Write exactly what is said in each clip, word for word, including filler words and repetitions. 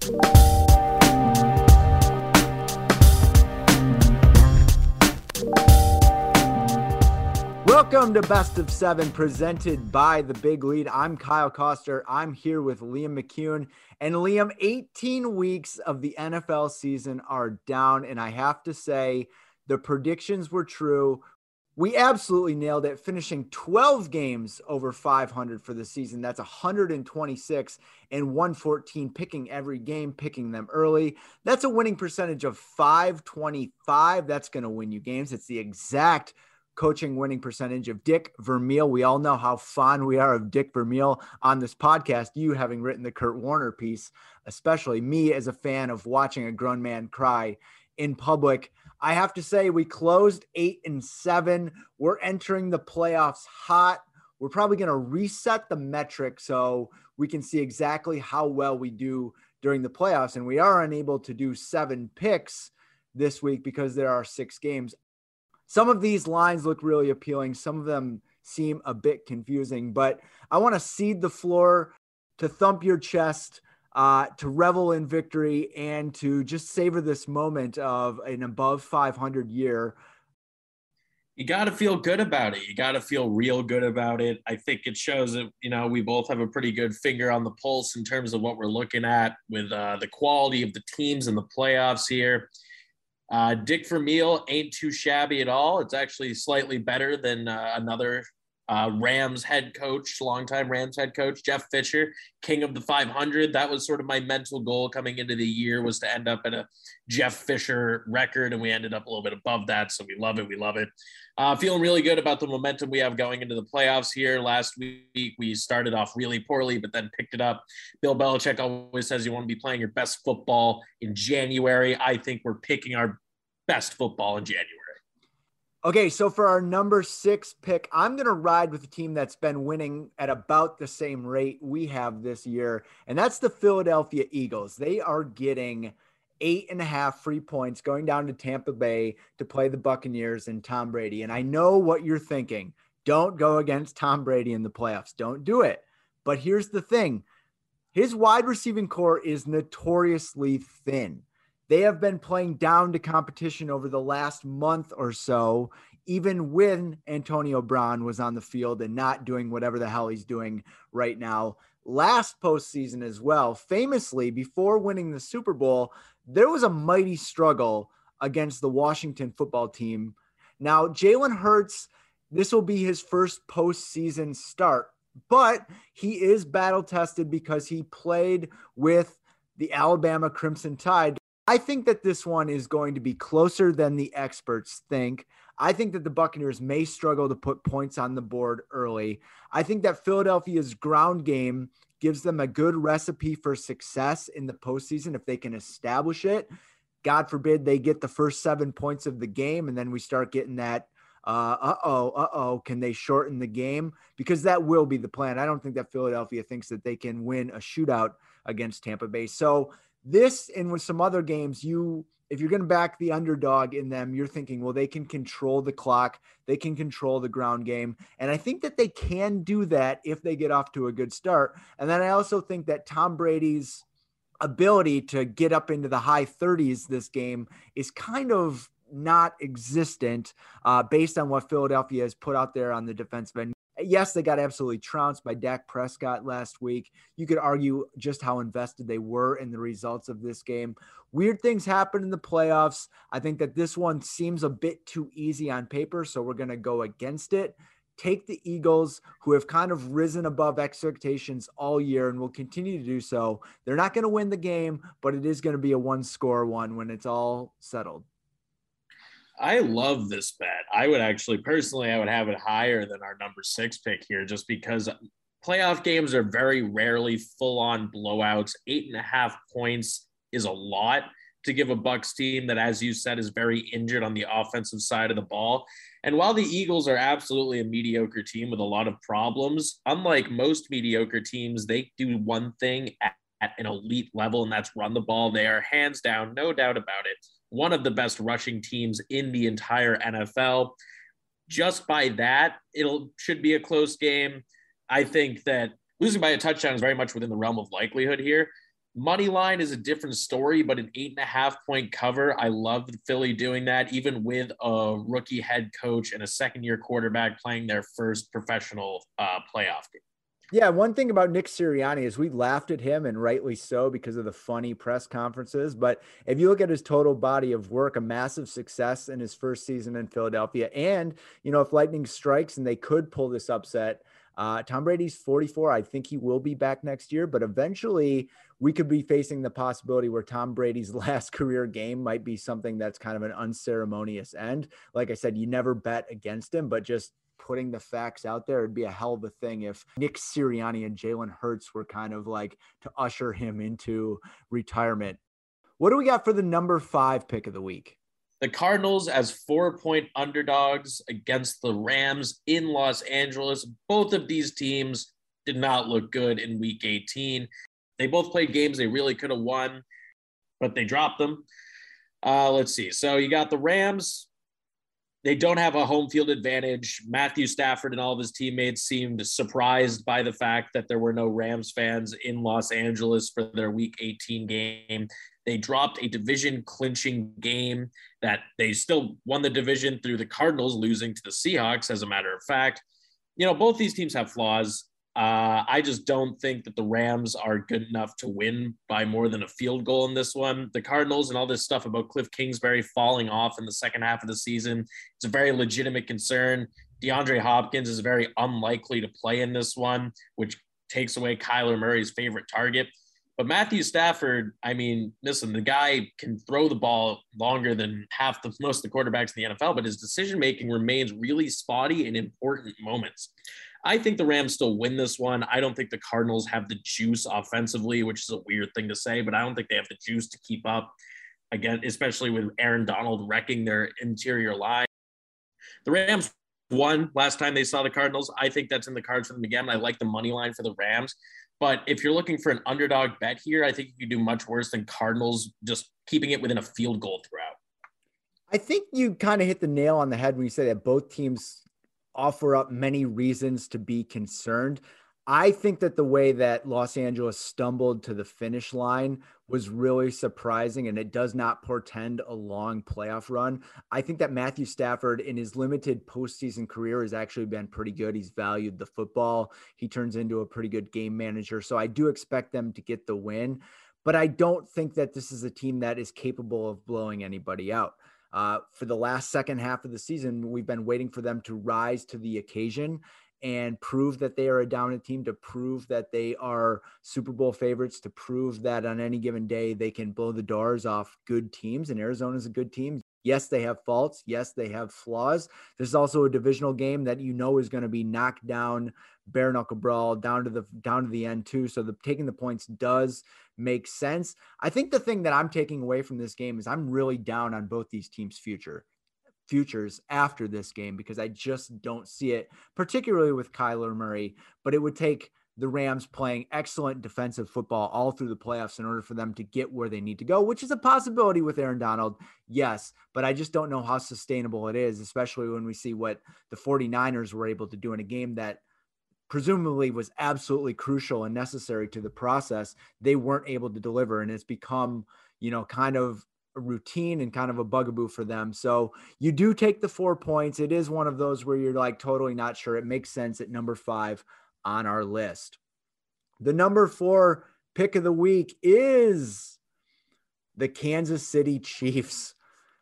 Welcome to Best of Seven, presented by The Big Lead. I'm Kyle Koster. I'm here with Liam McCune. And Liam, eighteen weeks of the N F L season are down, and I have to say the predictions were true. We absolutely nailed it, finishing twelve games over five hundred for the season. That's one hundred twenty-six and one fourteen, picking every game, picking them early. That's a winning percentage of five twenty-five. That's going to win you games. It's the exact coaching winning percentage of Dick Vermeil. We all know how fond we are of Dick Vermeil on this podcast. You having written the Kurt Warner piece, especially me as a fan of watching a grown man cry in public. I have to say we closed eight and seven. We're entering the playoffs hot. We're probably going to reset the metric so we can see exactly how well we do during the playoffs. And we are unable to do seven picks this week because there are six games. Some of these lines look really appealing. Some of them seem a bit confusing, but I want to cede the floor to thump your chest, uh, to revel in victory, and to just savor this moment of an above five hundred year. You got to feel good about it. You got to feel real good about it. I think it shows that, you know, we both have a pretty good finger on the pulse in terms of what we're looking at with uh, the quality of the teams in the playoffs here. Uh, Dick Vermeil ain't too shabby at all. It's actually slightly better than uh, another uh, Rams head coach, longtime Rams head coach, Jeff Fisher, king of the five hundred. That was sort of my mental goal coming into the year, was to end up at a Jeff Fisher record, and we ended up a little bit above that, so we love it. We love it. Uh, feeling really good about the momentum we have going into the playoffs here. Last week, we started off really poorly, but then picked it up. Bill Belichick always says you want to be playing your best football in January. I think we're picking our best football in January. Okay, so for our number six pick, I'm going to ride with a team that's been winning at about the same rate we have this year, and that's the Philadelphia Eagles. They are getting eight and a half free points going down to Tampa Bay to play the Buccaneers and Tom Brady. And I know what you're thinking. Don't go against Tom Brady in the playoffs. Don't do it. But here's the thing. His wide receiving core is notoriously thin. They have been playing down to competition over the last month or so, even when Antonio Brown was on the field and not doing whatever the hell he's doing right now. Last postseason as well, famously, before winning the Super Bowl, there was a mighty struggle against the Washington football team. Now, Jalen Hurts, this will be his first postseason start, but he is battle-tested because he played with the Alabama Crimson Tide. I think that this one is going to be closer than the experts think. I think that the Buccaneers may struggle to put points on the board early. I think that Philadelphia's ground game gives them a good recipe for success in the postseason if they can establish it. God forbid they get the first seven points of the game and then we start getting that, uh, uh-oh, uh-oh, can they shorten the game? Because that will be the plan. I don't think that Philadelphia thinks that they can win a shootout against Tampa Bay. So this, and with some other games, you, if you're going to back the underdog in them, you're thinking, well, they can control the clock. They can control the ground game. And I think that they can do that if they get off to a good start. And then I also think that Tom Brady's ability to get up into the high thirties this game is kind of not existent uh, based on what Philadelphia has put out there on the defensive end. Yes, they got absolutely trounced by Dak Prescott last week. You could argue just how invested they were in the results of this game. Weird things happen in the playoffs. I think that this one seems a bit too easy on paper, so we're going to go against it. Take the Eagles, who have kind of risen above expectations all year and will continue to do so. They're not going to win the game, but it is going to be a one-score one when it's all settled. I love this bet. I would actually, personally, I would have it higher than our number six pick here, just because playoff games are very rarely full-on blowouts. Eight and a half points is a lot to give a Bucs team that, as you said, is very injured on the offensive side of the ball. And while the Eagles are absolutely a mediocre team with a lot of problems, unlike most mediocre teams, they do one thing at, at an elite level, and that's run the ball. They are hands down, no doubt about it, one of the best rushing teams in the entire N F L. Just by that, it'll should be a close game. I think that losing by a touchdown is very much within the realm of likelihood here. Money line is a different story, but an eight and a half point cover. I love Philly doing that, even with a rookie head coach and a second year quarterback playing their first professional uh, playoff game. Yeah, one thing about Nick Sirianni is we laughed at him, and rightly so, because of the funny press conferences. But if you look at his total body of work, a massive success in his first season in Philadelphia. And, you know, if lightning strikes and they could pull this upset, uh, Tom Brady's forty-four. I think he will be back next year, but eventually we could be facing the possibility where Tom Brady's last career game might be something that's kind of an unceremonious end. Like I said, you never bet against him, but just putting the facts out there, it'd be a hell of a thing if Nick Sirianni and Jalen Hurts were kind of like to usher him into retirement. What do we got for the number five pick of the week? The Cardinals as four-point underdogs against the Rams in Los Angeles. Both of these teams did not look good in week eighteen. They both played games they really could have won, but they dropped them. Uh, let's see. So you got the Rams. They don't have a home field advantage. Matthew Stafford and all of his teammates seemed surprised by the fact that there were no Rams fans in Los Angeles for their week eighteen game. They dropped a division clinching game that they still won the division through the Cardinals losing to the Seahawks, as a matter of fact. You know, both these teams have flaws. Uh, I just don't think that the Rams are good enough to win by more than a field goal in this one. The Cardinals and all this stuff about Cliff Kingsbury falling off in the second half of the season, it's a very legitimate concern. DeAndre Hopkins is very unlikely to play in this one, which takes away Kyler Murray's favorite target. But Matthew Stafford, I mean, listen, the guy can throw the ball longer than half the most of the quarterbacks in the N F L, but his decision-making remains really spotty in important moments. I think the Rams still win this one. I don't think the Cardinals have the juice offensively, which is a weird thing to say, but I don't think they have the juice to keep up, again, especially with Aaron Donald wrecking their interior line. The Rams won last time they saw the Cardinals. I think that's in the cards for them again. I like the money line for the Rams. But if you're looking for an underdog bet here, I think you could do much worse than Cardinals just keeping it within a field goal throughout. I think you kind of hit the nail on the head when you say that both teams offer up many reasons to be concerned. I think that the way that Los Angeles stumbled to the finish line was really surprising, and it does not portend a long playoff run. I think that Matthew Stafford in his limited postseason career has actually been pretty good. He's valued the football. He turns into a pretty good game manager. So I do expect them to get the win, but I don't think that this is a team that is capable of blowing anybody out. Uh, for the last second half of the season, we've been waiting for them to rise to the occasion and prove that they are a dominant team, to prove that they are Super Bowl favorites, to prove that on any given day they can blow the doors off good teams. And Arizona's a good team. Yes, they have faults. Yes, they have flaws. This is also a divisional game that you know is going to be knocked down, bare knuckle brawl down to the down to the end too. So the taking the points does make sense. I think the thing that I'm taking away from this game is I'm really down on both these teams' future. futures after this game, because I just don't see it, particularly with Kyler Murray. But it would take the Rams playing excellent defensive football all through the playoffs in order for them to get where they need to go, which is a possibility with Aaron Donald. Yes, but I just don't know how sustainable it is, especially when we see what the 49ers were able to do in a game that presumably was absolutely crucial and necessary to the process. They weren't able to deliver, and it's become, you know, kind of a routine and kind of a bugaboo for them. So you do take the four points. It is one of those where you're like totally not sure. It makes sense at number five on our list. The number four pick of the week is the Kansas City Chiefs,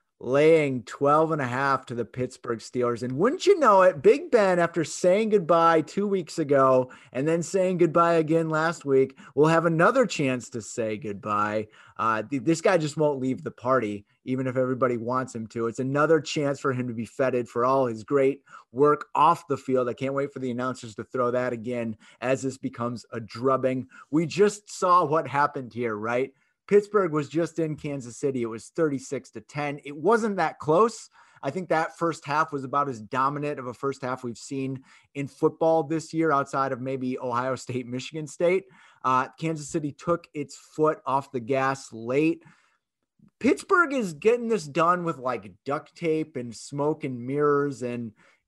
laying twelve and a half to the Pittsburgh Steelers. And wouldn't you know it, Big Ben, after saying goodbye two weeks ago and then saying goodbye again last week, will have another chance to say goodbye. Uh, th- this guy just won't leave the party, even if everybody wants him to. It's another chance for him to be feted for all his great work off the field. I can't wait for the announcers to throw that again as this becomes a drubbing. We just saw what happened here, right? Pittsburgh was just in Kansas City. It was thirty-six to ten. It wasn't that close. I think that first half was about as dominant of a first half we've seen in football this year, outside of maybe Ohio State, Michigan State. Uh, Kansas City took its foot off the gas late. Pittsburgh is getting this done with like duct tape and smoke and mirrors. And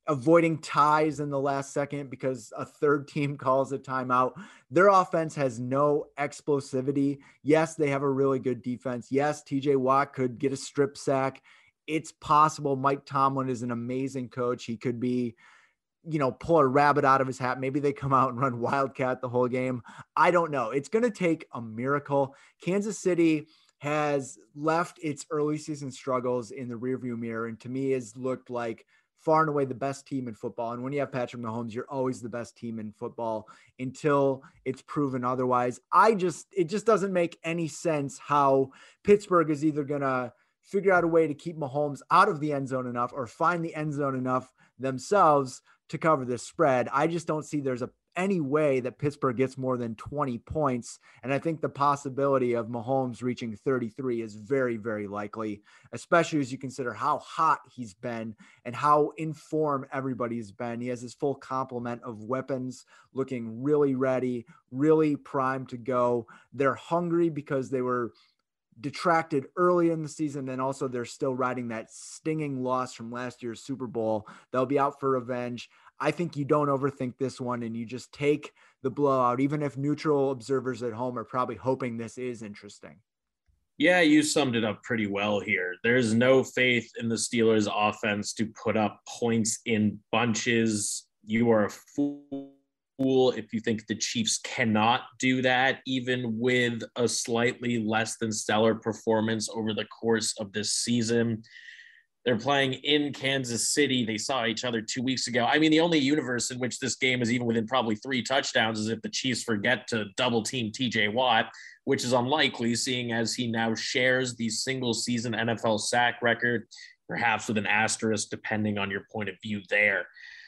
avoiding ties in the last second because a third team calls a timeout. Their offense has no explosivity. Yes, they have a really good defense. Yes, T J Watt could get a strip sack. It's possible. Mike Tomlin is an amazing coach. He could be, you know, pull a rabbit out of his hat. Maybe they come out and run Wildcat the whole game. I don't know. It's going to take a miracle. Kansas City has left its early season struggles in the rearview mirror, and to me has looked like far and away the best team in football. And when you have Patrick Mahomes, you're always the best team in football until it's proven otherwise. I just, it just doesn't make any sense how Pittsburgh is either going to figure out a way to keep Mahomes out of the end zone enough or find the end zone enough themselves to cover this spread. I just don't see there's a any way that Pittsburgh gets more than twenty points. And I think the possibility of Mahomes reaching thirty-three is very, very likely, especially as you consider how hot he's been and how in form everybody's been. He has his full complement of weapons, looking really ready, really primed to go. They're hungry because they were detracted early in the season, and also they're still riding that stinging loss from last year's Super Bowl. They'll be out for revenge. I think you don't overthink this one and you just take the blowout, even if neutral observers at home are probably hoping this is interesting. Yeah, you summed it up pretty well here. There's no faith in the Steelers offense to put up points in bunches. You are a fool if you think the Chiefs cannot do that, even with a slightly less than stellar performance over the course of this season. They're playing in Kansas City. They saw each other two weeks ago. I mean, the only universe in which this game is even within probably three touchdowns is if the Chiefs forget to double team T J Watt, which is unlikely, seeing as he now shares the single season N F L sack record, perhaps with an asterisk, depending on your point of view there.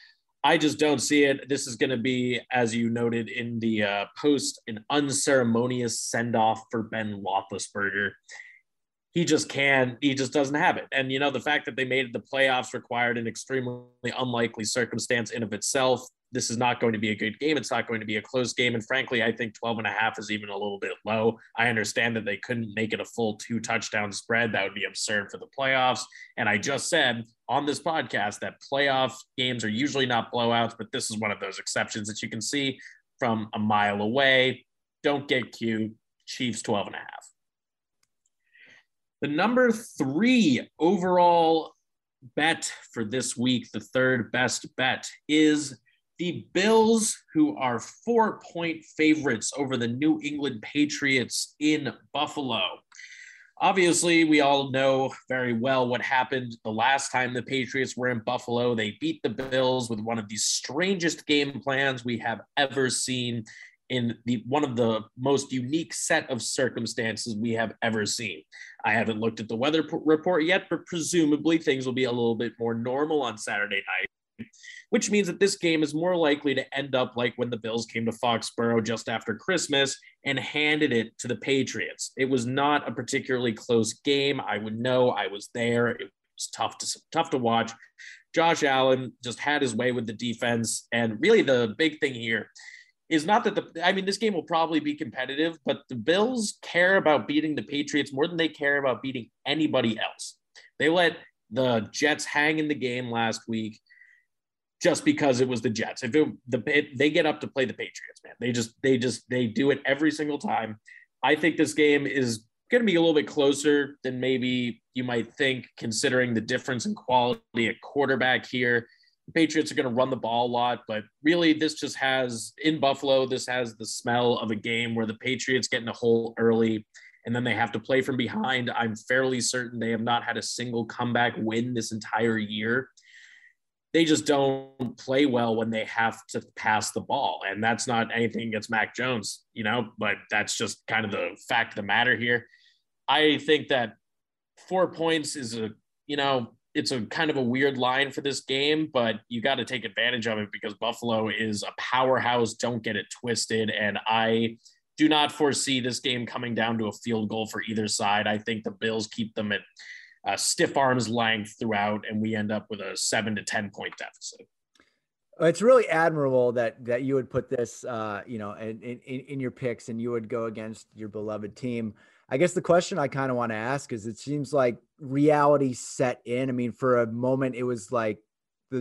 I just don't see it. This is going to be, as you noted in the uh, post, an unceremonious send-off for Ben Roethlisberger. He just can't, he just doesn't have it. And, you know, the fact that they made the playoffs required an extremely unlikely circumstance in of itself. This is not going to be a good game. It's not going to be a close game. And frankly, I think twelve and a half is even a little bit low. I understand that they couldn't make it a full two touchdown spread. That would be absurd for the playoffs. And I just said on this podcast that playoff games are usually not blowouts, but this is one of those exceptions that you can see from a mile away. Don't get cute. Chiefs twelve and a half. The number three overall bet for this week, the third best bet, is the Bills, who are four-point favorites over the New England Patriots in Buffalo. Obviously, we all know very well what happened the last time the Patriots were in Buffalo. They beat the Bills with one of the strangest game plans we have ever seen in the one of the most unique set of circumstances we have ever seen. I haven't looked at the weather p- report yet, but presumably things will be a little bit more normal on Saturday night, which means that this game is more likely to end up like when the Bills came to Foxborough just after Christmas and handed it to the Patriots. It was not a particularly close game. I would know. I was there. It was tough to tough to watch. Josh Allen just had his way with the defense, and really the big thing here is not that the, I mean, this game will probably be competitive, but the Bills care about beating the Patriots more than they care about beating anybody else. They let the Jets hang in the game last week just because it was the Jets. If it, the it, they get up to play the Patriots, man, they just, they just, they do it every single time. I think this game is going to be a little bit closer than maybe you might think, considering the difference in quality at quarterback here. The Patriots are going to run the ball a lot, but really this just has, in Buffalo, this has the smell of a game where the Patriots get in a hole early and then they have to play from behind. I'm fairly certain they have not had a single comeback win this entire year. They just don't play well when they have to pass the ball. And that's not anything against Mac Jones, you know, but that's just kind of the fact of the matter here. I think that four points is a, you know, it's a kind of a weird line for this game, but you got to take advantage of it because Buffalo is a powerhouse. Don't get it twisted. And I do not foresee this game coming down to a field goal for either side. I think the Bills keep them at uh, stiff arm's length throughout, and we end up with a seven to ten point deficit. It's really admirable that that you would put this, uh, you know, in, in, in your picks and you would go against your beloved team. I guess the question I kind of want to ask is, it seems like reality set in. I mean, for a moment, it was like the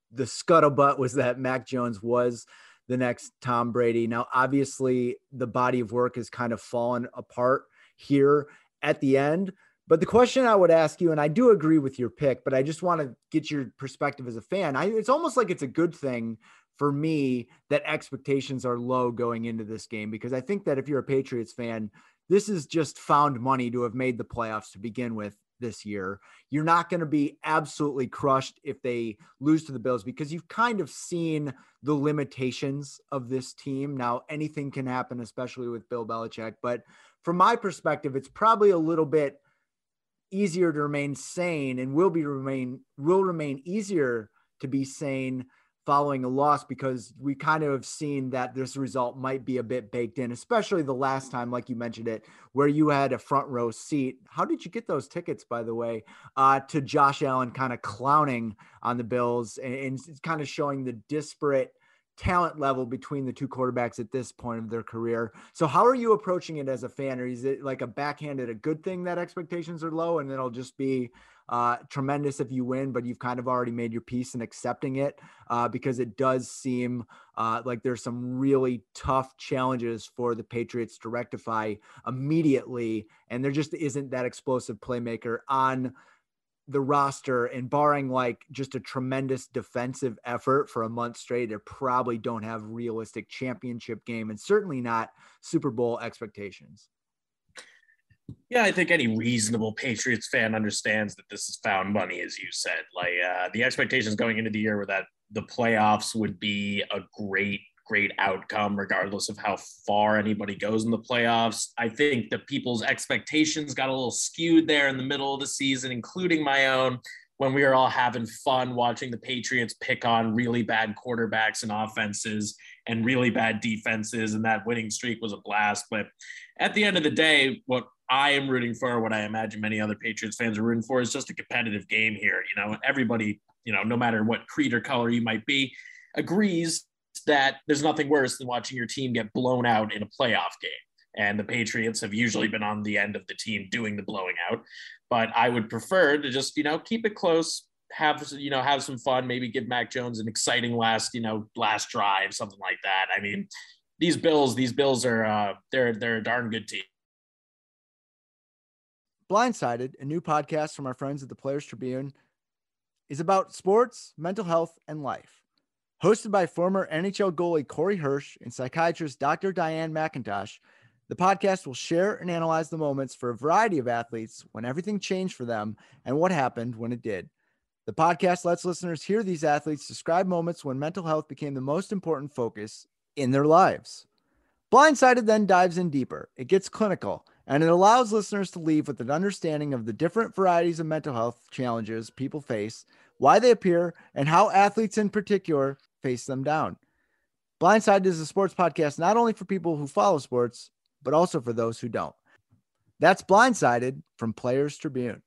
the scuttlebutt was that Mac Jones was the next Tom Brady. Now, obviously, the body of work has kind of fallen apart here at the end. But the question I would ask you, and I do agree with your pick, but I just want to get your perspective as a fan. I, it's almost like it's a good thing for me that expectations are low going into this game, because I think that if you're a Patriots fan, this is just found money to have made the playoffs to begin with this year. You're not going to be absolutely crushed if they lose to the Bills, because you've kind of seen the limitations of this team. Now, anything can happen, especially with Bill Belichick. But from my perspective, it's probably a little bit easier to remain sane, and will be remain will remain easier to be sane following a loss, because we kind of have seen that this result might be a bit baked in, especially the last time, like you mentioned it, where you had a front row seat. How did you get those tickets, by the way, uh, to Josh Allen kind of clowning on the Bills and, and kind of showing the disparate talent level between the two quarterbacks at this point of their career? So how are you approaching it as a fan? Or is it like a backhanded, a good thing that expectations are low and it'll just be uh, tremendous if you win, but you've kind of already made your peace in accepting it? Uh, because it does seem uh, like there's some really tough challenges for the Patriots to rectify immediately. And there just isn't that explosive playmaker on the roster, and barring like just a tremendous defensive effort for a month straight, they probably don't have realistic championship game and certainly not Super Bowl expectations. Yeah, I think any reasonable Patriots fan understands that this is found money, as you said. Like uh, the expectations going into the year were that the playoffs would be a great, great outcome, regardless of how far anybody goes in the playoffs. I think that people's expectations got a little skewed there in the middle of the season, including my own, when we were all having fun watching the Patriots pick on really bad quarterbacks and offenses and really bad defenses, and that winning streak was a blast. But at the end of the day, what I am rooting for, what I imagine many other Patriots fans are rooting for, is just a competitive game here. You know, everybody, you know, no matter what creed or color you might be, agrees that there's nothing worse than watching your team get blown out in a playoff game. And the Patriots have usually been on the end of the team doing the blowing out. But I would prefer to just, you know, keep it close, have, you know, have some fun, maybe give Mac Jones an exciting last, you know, last drive, something like that. I mean, these Bills, these Bills are, uh, they're, they're a darn good team. Blindsided, a new podcast from our friends at the Players Tribune, is about sports, mental health, and life. Hosted by former N H L goalie Corey Hirsch and psychiatrist Doctor Diane McIntosh, the podcast will share and analyze the moments for a variety of athletes when everything changed for them and what happened when it did. The podcast lets listeners hear these athletes describe moments when mental health became the most important focus in their lives. Blindsided then dives in deeper. It gets clinical, and it allows listeners to leave with an understanding of the different varieties of mental health challenges people face, why they appear, and how athletes in particular face them down. Blindsided is a sports podcast not only for people who follow sports, but also for those who don't. That's Blindsided from Players Tribune.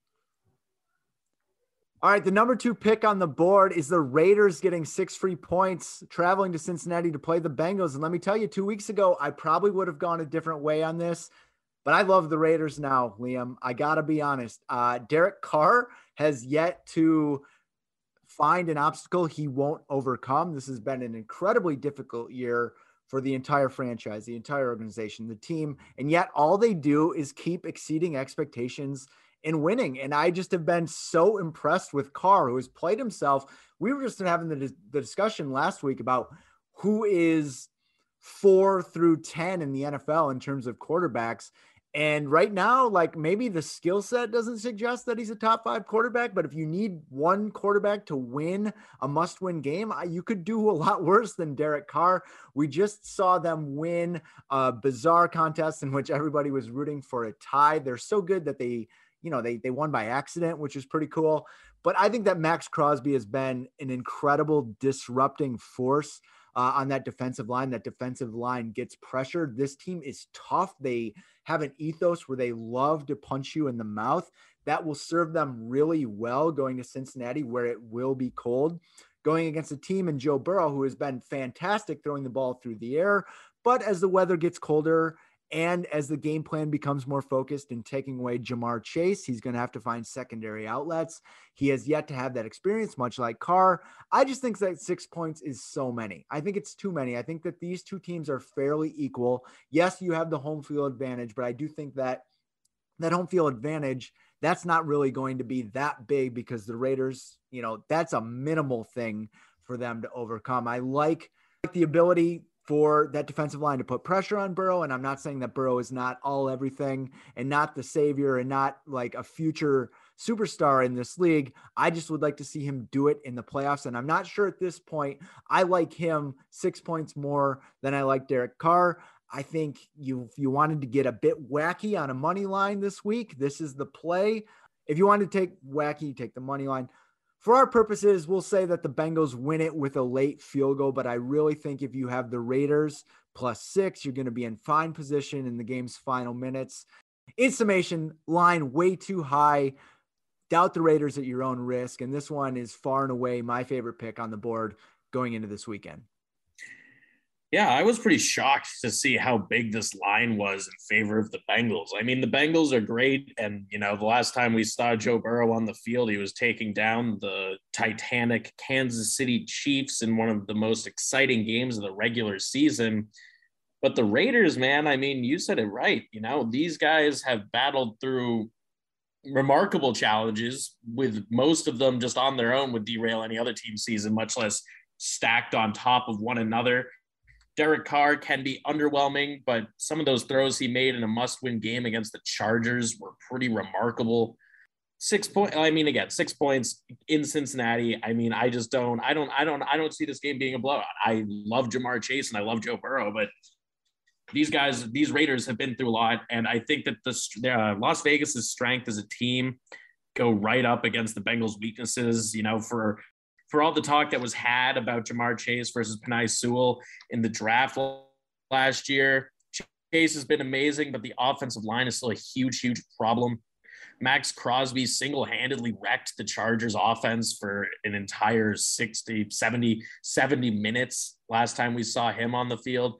All right, the number two pick on the board is the Raiders getting six free points, traveling to Cincinnati to play the Bengals. And let me tell you, two weeks ago, I probably would have gone a different way on this, but I love the Raiders now, Liam. I got to be honest. Uh, Derek Carr has yet to find an obstacle he won't overcome. This has been an incredibly difficult year for the entire franchise, the entire organization, the team. And yet all they do is keep exceeding expectations and winning. And I just have been so impressed with Carr, who has played himself. We were just having the, the discussion last week about who is four through ten in the N F L in terms of quarterbacks. And right now, like maybe the skill set doesn't suggest that he's a top five quarterback, but if you need one quarterback to win a must win game, you could do a lot worse than Derek Carr. We just saw them win a bizarre contest in which everybody was rooting for a tie. They're so good that they, you know, they, they won by accident, which is pretty cool. But I think that Max Crosby has been an incredible disrupting force Uh, on that defensive line. That defensive line gets pressured. This team is tough. They have an ethos where they love to punch you in the mouth. That will serve them really well going to Cincinnati, where it will be cold, going against a team in Joe Burrow, who has been fantastic throwing the ball through the air. But as the weather gets colder And as the game plan becomes more focused in taking away Ja'Marr Chase, he's going to have to find secondary outlets. He has yet to have that experience, much like Carr. I just think that six points is so many. I think it's too many. I think that these two teams are fairly equal. Yes, you have the home field advantage, but I do think that that home field advantage, that's not really going to be that big because the Raiders, you know, that's a minimal thing for them to overcome. I like the ability for that defensive line to put pressure on Burrow. And I'm not saying that Burrow is not all everything and not the savior and not like a future superstar in this league. I just would like to see him do it in the playoffs. And I'm not sure at this point, I like him six points more than I like Derek Carr. I think you, if you wanted to get a bit wacky on a money line this week, this is the play. If you want to take wacky, take the money line. For our purposes, we'll say that the Bengals win it with a late field goal, but I really think if you have the Raiders plus six, you're going to be in fine position in the game's final minutes. In summation, line way too high. Doubt the Raiders at your own risk, and this one is far and away my favorite pick on the board going into this weekend. Yeah, I was pretty shocked to see how big this line was in favor of the Bengals. I mean, the Bengals are great. And, you know, the last time we saw Joe Burrow on the field, he was taking down the Titanic Kansas City Chiefs in one of the most exciting games of the regular season. But the Raiders, man, I mean, you said it right. You know, these guys have battled through remarkable challenges, with most of them just on their own would derail any other team season, much less stacked on top of one another. Derek Carr can be underwhelming, but some of those throws he made in a must-win game against the Chargers were pretty remarkable. Six point, I mean, again, six points in Cincinnati. I mean, I just don't, I don't, I don't, I don't see this game being a blowout. I love Ja'Marr Chase and I love Joe Burrow, but these guys, these Raiders have been through a lot, and I think that the uh, Las Vegas's strength as a team go right up against the Bengals' weaknesses. You know, for for all the talk that was had about Ja'Marr Chase versus Penei Sewell in the draft last year, Chase has been amazing, but the offensive line is still a huge, huge problem. Max Crosby single-handedly wrecked the Chargers offense for an entire sixty, seventy, seventy minutes last time we saw him on the field.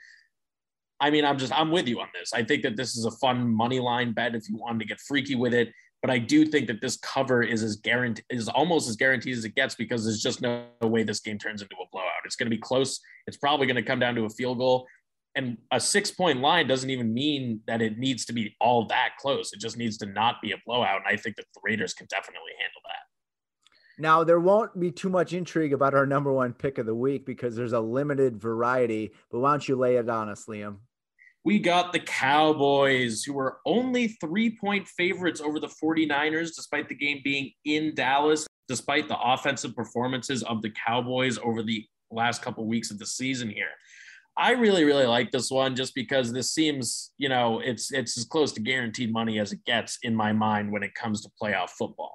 I mean, I'm just, I'm with you on this. I think that this is a fun money line bet if you wanted to get freaky with it. But I do think that this cover is as guaranteed, is almost as guaranteed as it gets, because there's just no way this game turns into a blowout. It's going to be close. It's probably going to come down to a field goal. And a six-point line doesn't even mean that it needs to be all that close. It just needs to not be a blowout. And I think that the Raiders can definitely handle that. Now, there won't be too much intrigue about our number one pick of the week because there's a limited variety. But why don't you lay it on us, Liam? We got the Cowboys, who were only three-point favorites over the 49ers, despite the game being in Dallas, despite the offensive performances of the Cowboys over the last couple of weeks of the season here. I really, really like this one just because this seems, you know, it's it's as close to guaranteed money as it gets in my mind when it comes to playoff football.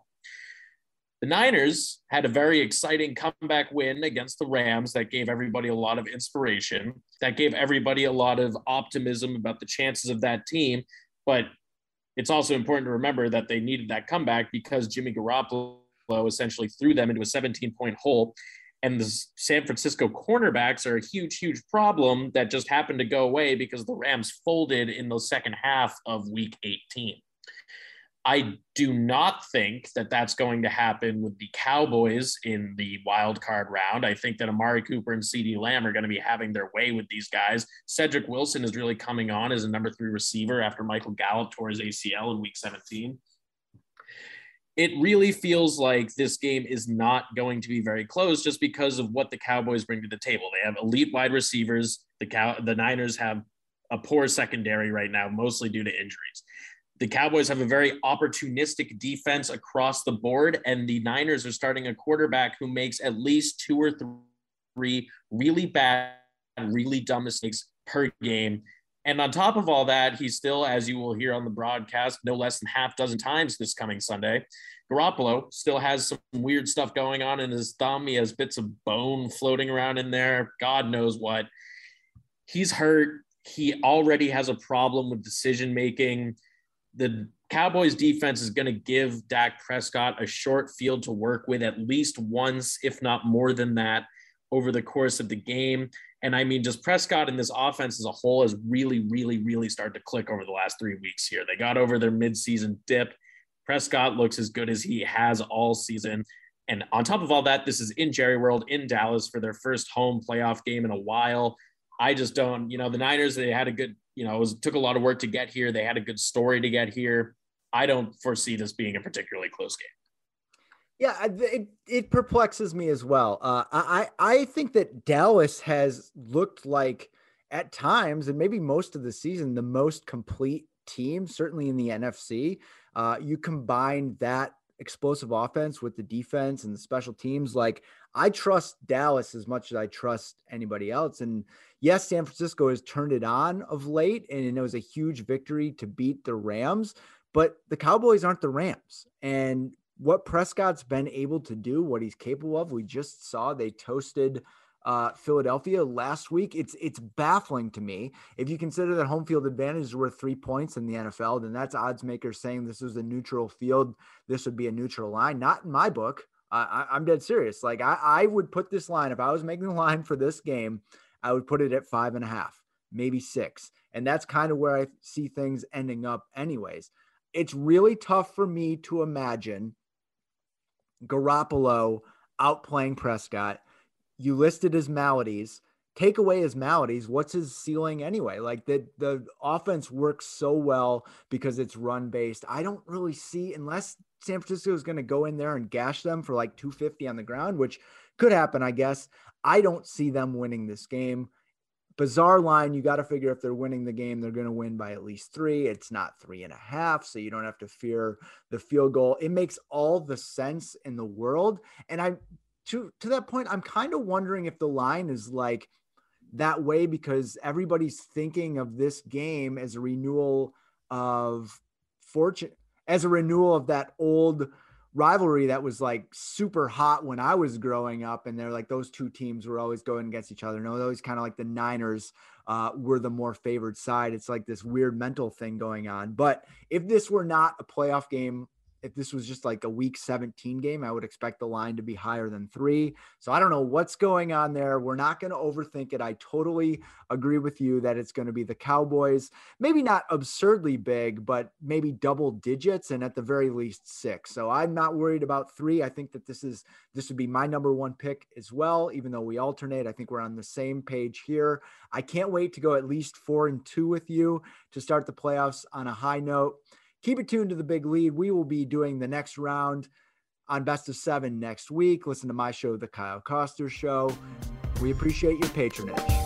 The Niners had a very exciting comeback win against the Rams that gave everybody a lot of inspiration, that gave everybody a lot of optimism about the chances of that team. But it's also important to remember that they needed that comeback because Jimmy Garoppolo essentially threw them into a seventeen-point hole. And the San Francisco cornerbacks are a huge, huge problem that just happened to go away because the Rams folded in the second half of week eighteen. I do not think that that's going to happen with the Cowboys in the wild card round. I think that Amari Cooper and CeeDee Lamb are going to be having their way with these guys. Cedric Wilson is really coming on as a number three receiver after Michael Gallup tore his A C L in week seventeen. It really feels like this game is not going to be very close just because of what the Cowboys bring to the table. They have elite wide receivers. The Cow- the Niners have a poor secondary right now, mostly due to injuries. The Cowboys have a very opportunistic defense across the board, and the Niners are starting a quarterback who makes at least two or three really bad, really dumb mistakes per game. And on top of all that, he's still, as you will hear on the broadcast, no less than half dozen times this coming Sunday. Garoppolo still has some weird stuff going on in his thumb. He has bits of bone floating around in there. God knows what. He's hurt. He already has a problem with decision-making. The Cowboys defense is going to give Dak Prescott a short field to work with at least once, if not more than that, over the course of the game. And I mean, just Prescott and this offense as a whole has really, really, really started to click over the last three weeks here. They got over their midseason dip. Prescott looks as good as he has all season. And on top of all that, this is in Jerry World in Dallas for their first home playoff game in a while. I just don't, you know, the Niners, they had a good, you know, it was, took a lot of work to get here. They had a good story to get here. I don't foresee this being a particularly close game. Yeah, it, it perplexes me as well. Uh, I, I think that Dallas has looked like at times, and maybe most of the season, the most complete team, certainly in the N F C. Uh, you combine that explosive offense with the defense and the special teams. Like, I trust Dallas as much as I trust anybody else. And yes, San Francisco has turned it on of late, and it was a huge victory to beat the Rams, but the Cowboys aren't the Rams. And what Prescott's been able to do, what he's capable of, we just saw they toasted uh, Philadelphia last week. It's it's baffling to me. If you consider that home field advantage is worth three points in the N F L, then that's odds makers saying this is a neutral field. This would be a neutral line. Not in my book. Uh, I, I'm dead serious. Like I, I would put this line, if I was making the line for this game, I would put it at five and a half, maybe six. And that's kind of where I see things ending up anyways. It's really tough for me to imagine Garoppolo outplaying Prescott. You listed his maladies. Take away his maladies. What's his ceiling anyway? Like the, the offense works so well because it's run based. I don't really see, unless San Francisco is going to go in there and gash them for like two fifty on the ground, which could happen, I guess. I don't see them winning this game. Bizarre line. You got to figure if they're winning the game, they're going to win by at least three. It's not three and a half, so you don't have to fear the field goal. It makes all the sense in the world. And I, to, to that point, I'm kind of wondering if the line is like that way because everybody's thinking of this game as a renewal of fortune, as a renewal of that old rivalry that was like super hot when I was growing up. And they're like, those two teams were always going against each other. No, those kind of like the Niners uh, were the more favored side. It's like this weird mental thing going on. But if this were not a playoff game, if this was just like a week seventeen game, I would expect the line to be higher than three. So I don't know what's going on there. We're not going to overthink it. I totally agree with you that it's going to be the Cowboys, maybe not absurdly big, but maybe double digits and at the very least six. So I'm not worried about three. I think that this is, this would be my number one pick as well. Even though we alternate, I think we're on the same page here. I can't wait to go at least four and two with you to start the playoffs on a high note. Keep it tuned to the Big Lead. We will be doing the next round on Best of Seven next week. Listen to my show, The Kyle Koster Show. We appreciate your patronage.